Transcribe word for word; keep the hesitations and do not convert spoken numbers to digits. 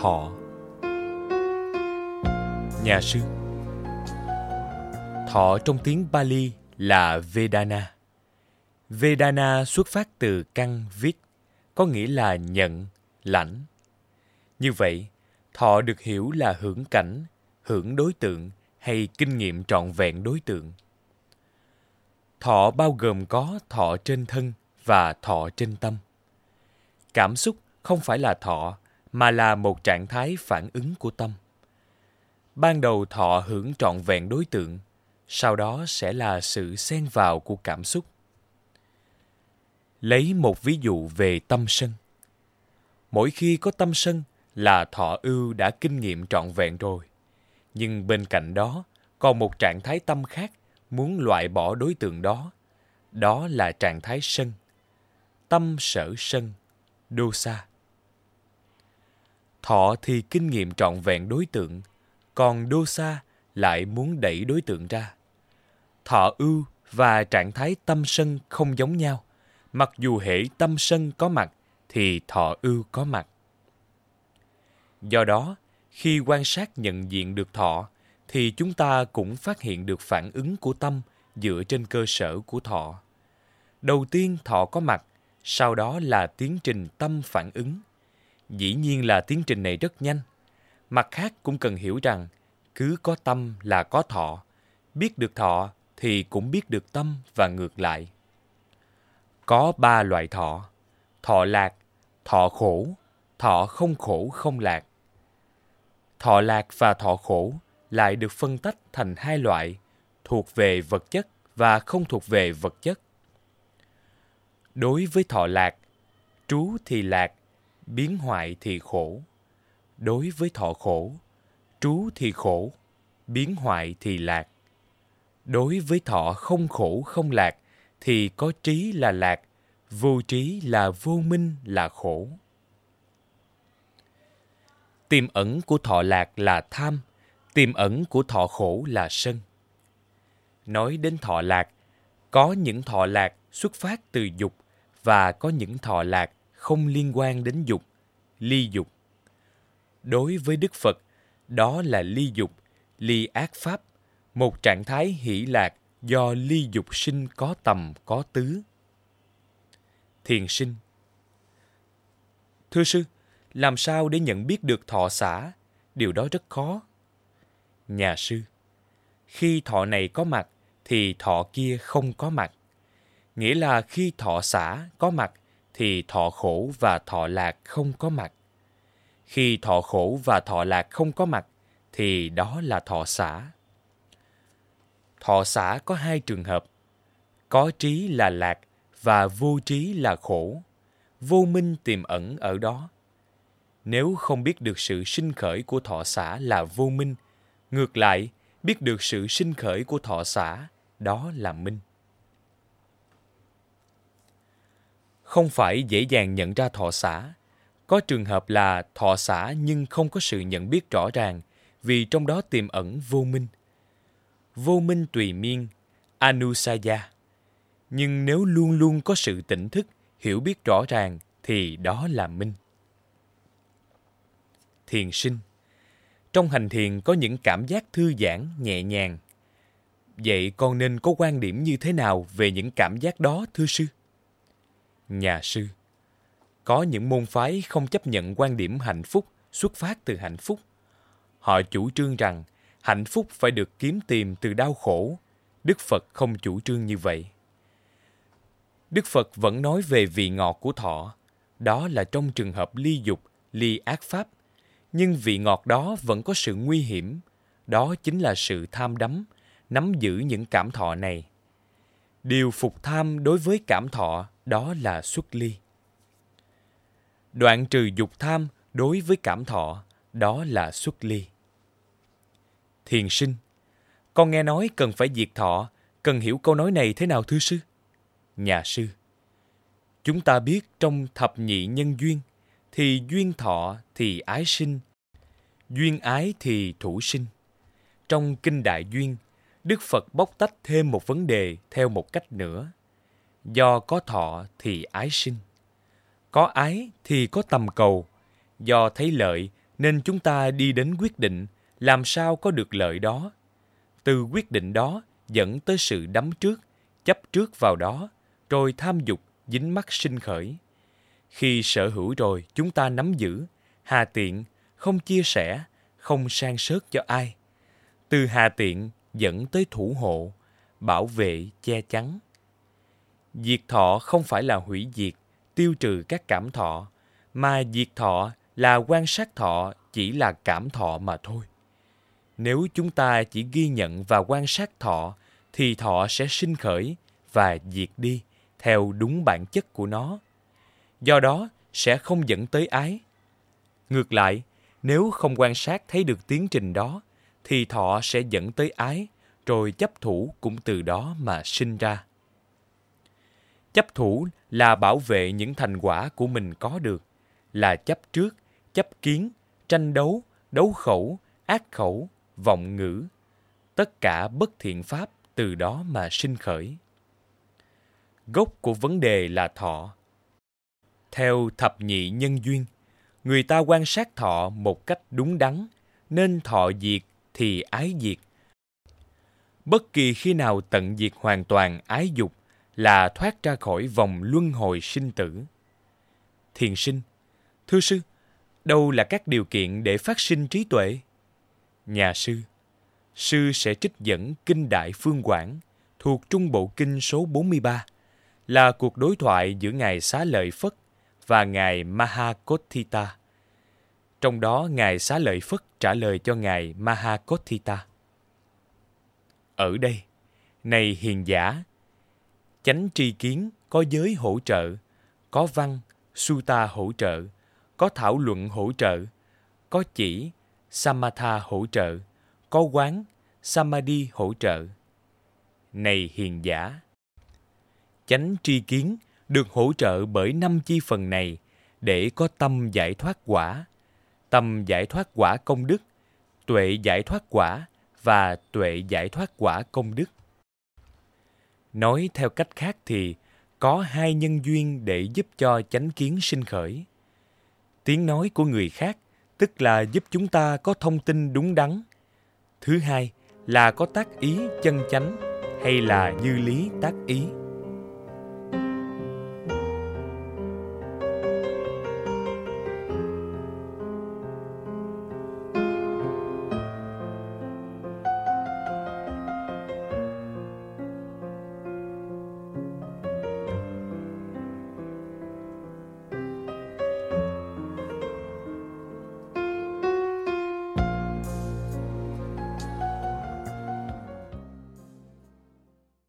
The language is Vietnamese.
thọ. Nhà sư. Thọ trong tiếng Pali là Vedana. Vedana xuất phát từ căn Vid, có nghĩa là nhận, lãnh. Như vậy, thọ được hiểu là hưởng cảnh, hưởng đối tượng hay kinh nghiệm trọn vẹn đối tượng. Thọ bao gồm có thọ trên thân và thọ trên tâm. Cảm xúc không phải là thọ, mà là một trạng thái phản ứng của tâm. Ban đầu thọ hưởng trọn vẹn đối tượng, sau đó sẽ là sự xen vào của cảm xúc. Lấy một ví dụ về tâm sân. Mỗi khi có tâm sân là thọ ưu đã kinh nghiệm trọn vẹn rồi. Nhưng bên cạnh đó, còn một trạng thái tâm khác muốn loại bỏ đối tượng đó. Đó là trạng thái sân. Tâm sở sân, dosa. Thọ thì kinh nghiệm trọn vẹn đối tượng, còn dosa lại muốn đẩy đối tượng ra. Thọ ưu và trạng thái tâm sân không giống nhau. Mặc dù hễ tâm sân có mặt, thì thọ ưu có mặt. Do đó, khi quan sát nhận diện được thọ, thì chúng ta cũng phát hiện được phản ứng của tâm dựa trên cơ sở của thọ. Đầu tiên thọ có mặt, sau đó là tiến trình tâm phản ứng. Dĩ nhiên là tiến trình này rất nhanh. Mặt khác cũng cần hiểu rằng, cứ có tâm là có thọ. Biết được thọ thì cũng biết được tâm và ngược lại. Có ba loại thọ: thọ lạc, thọ khổ, thọ không khổ không lạc. Thọ lạc và thọ khổ lại được phân tách thành hai loại, thuộc về vật chất và không thuộc về vật chất. Đối với thọ lạc, trú thì lạc, biến hoại thì khổ. Đối với thọ khổ, trú thì khổ, biến hoại thì lạc. Đối với thọ không khổ không lạc, thì có trí là lạc, vô trí là vô minh là khổ. Tiềm ẩn của thọ lạc là tham, tiềm ẩn của thọ khổ là sân. Nói đến thọ lạc, có những thọ lạc xuất phát từ dục và có những thọ lạc không liên quan đến dục, ly dục. Đối với Đức Phật, đó là ly dục, ly ác pháp, một trạng thái hỷ lạc do ly dục sinh có tầm có tứ. Thiền sinh. Thưa sư, làm sao để nhận biết được thọ xả? Điều đó rất khó. Nhà sư. Khi thọ này có mặt, thì thọ kia không có mặt. Nghĩa là khi thọ xả có mặt, thì thọ khổ và thọ lạc không có mặt. Khi thọ khổ và thọ lạc không có mặt, thì đó là thọ xả. Thọ xả có hai trường hợp. Có trí là lạc và vô trí là khổ. Vô minh tiềm ẩn ở đó. Nếu không biết được sự sinh khởi của thọ xả là vô minh, ngược lại, biết được sự sinh khởi của thọ xả, đó là minh. Không phải dễ dàng nhận ra thọ xả. Có trường hợp là thọ xả nhưng không có sự nhận biết rõ ràng, vì trong đó tiềm ẩn vô minh. Vô minh tùy miên, anusaya. Nhưng nếu luôn luôn có sự tỉnh thức, hiểu biết rõ ràng, thì đó là minh. Thiền sinh. Trong hành thiền có những cảm giác thư giãn, nhẹ nhàng. Vậy con nên có quan điểm như thế nào về những cảm giác đó, thưa sư? Nhà sư. Có những môn phái không chấp nhận quan điểm hạnh phúc xuất phát từ hạnh phúc. Họ chủ trương rằng hạnh phúc phải được kiếm tìm từ đau khổ. Đức Phật không chủ trương như vậy. Đức Phật vẫn nói về vị ngọt của thọ. Đó là trong trường hợp ly dục, ly ác pháp. Nhưng vị ngọt đó vẫn có sự nguy hiểm. Đó chính là sự tham đắm, nắm giữ những cảm thọ này. Điều phục tham đối với cảm thọ đó là xuất ly. Đoạn trừ dục tham đối với cảm thọ đó là xuất ly. Thiền sinh. Con nghe nói cần phải diệt thọ, cần hiểu câu nói này thế nào thưa sư? Nhà sư. Chúng ta biết trong thập nhị nhân duyên, thì duyên thọ thì ái sinh, duyên ái thì thủ sinh. Trong Kinh Đại Duyên, Đức Phật bóc tách thêm một vấn đề theo một cách nữa. Do có thọ thì ái sinh. Có ái thì có tầm cầu. Do thấy lợi nên chúng ta đi đến quyết định làm sao có được lợi đó. Từ quyết định đó dẫn tới sự đắm trước, chấp trước vào đó, rồi tham dục dính mắc sinh khởi. Khi sở hữu rồi, chúng ta nắm giữ, hà tiện, không chia sẻ, không san sớt cho ai. Từ hà tiện dẫn tới thủ hộ, bảo vệ, che chắn. Diệt thọ không phải là hủy diệt, tiêu trừ các cảm thọ, mà diệt thọ là quan sát thọ chỉ là cảm thọ mà thôi. Nếu chúng ta chỉ ghi nhận và quan sát thọ, thì thọ sẽ sinh khởi và diệt đi theo đúng bản chất của nó. Do đó, sẽ không dẫn tới ái. Ngược lại, nếu không quan sát thấy được tiến trình đó, thì thọ sẽ dẫn tới ái, rồi chấp thủ cũng từ đó mà sinh ra. Chấp thủ là bảo vệ những thành quả của mình có được, là chấp trước, chấp kiến, tranh đấu, đấu khẩu, ác khẩu, vọng ngữ. Tất cả bất thiện pháp từ đó mà sinh khởi. Gốc của vấn đề là thọ. Theo thập nhị nhân duyên, người ta quan sát thọ một cách đúng đắn, nên thọ diệt thì ái diệt. Bất kỳ khi nào tận diệt hoàn toàn ái dục là thoát ra khỏi vòng luân hồi sinh tử. Thiền sinh: Thưa sư, đâu là các điều kiện để phát sinh trí tuệ? Nhà sư: Sư sẽ trích dẫn Kinh Đại Phương Quảng thuộc Trung Bộ Kinh số bốn mươi ba, là cuộc đối thoại giữa Ngài Xá Lợi Phất và Ngài Mahakotthita. Trong đó, Ngài Xá Lợi Phất trả lời cho Ngài Mahakotthita: Ở đây, này hiền giả, chánh tri kiến có giới hỗ trợ, có văn, sutta hỗ trợ, có thảo luận hỗ trợ, có chỉ, samatha hỗ trợ, có quán, samadhi hỗ trợ. Này hiền giả, chánh tri kiến được hỗ trợ bởi năm chi phần này để có tâm giải thoát quả, tâm giải thoát quả công đức, tuệ giải thoát quả và tuệ giải thoát quả công đức. Nói theo cách khác thì có hai nhân duyên để giúp cho chánh kiến sinh khởi. Tiếng nói của người khác tức là giúp chúng ta có thông tin đúng đắn. Thứ hai là có tác ý chân chánh hay là dư lý tác ý.